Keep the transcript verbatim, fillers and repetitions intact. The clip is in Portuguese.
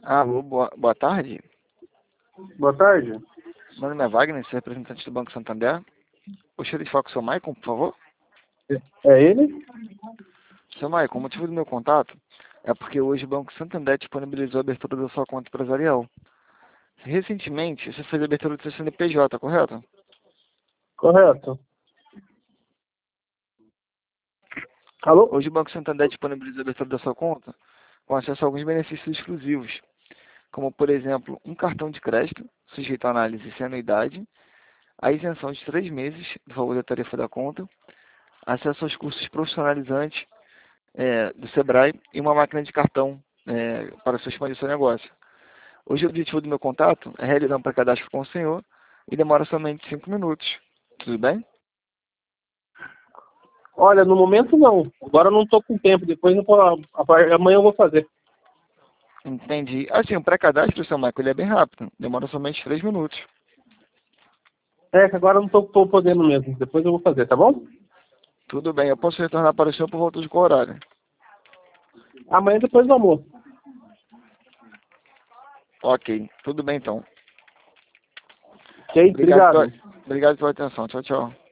Alô, boa, boa tarde. Boa tarde. Meu nome é Wagner, sou representante do Banco Santander. Gostaria de falar com o seu Maicon, por favor? É ele? Seu Maicon, o motivo do meu contato é porque hoje o Banco Santander disponibilizou a abertura da sua conta empresarial. Recentemente, você fez a abertura do seu C N P J, correto? Correto. Alô? Hoje o Banco Santander disponibilizou a abertura da sua conta com acesso a alguns benefícios exclusivos, como, por exemplo, um cartão de crédito, sujeito à análise sem anuidade, a isenção de três meses do valor da tarifa da conta, acesso aos cursos profissionalizantes é, do Sebrae e uma máquina de cartão é, para sua expandir seu negócio. Hoje o objetivo do meu contato é realizar um pré-cadastro com o senhor e demora somente cinco minutos. Tudo bem? Olha, no momento não. Agora eu não estou com tempo. Depois eu vou, a par- amanhã eu vou fazer. Entendi. Assim, o pré-cadastro, seu Michael, ele é bem rápido. Demora somente três minutos. É que agora eu não estou podendo mesmo. Depois eu vou fazer, tá bom? Tudo bem, eu posso retornar para o senhor por volta de qual horário? Amanhã depois do almoço. Ok, tudo bem então. Ok? Obrigado Obrigado. pela, obrigado pela atenção. Tchau, tchau.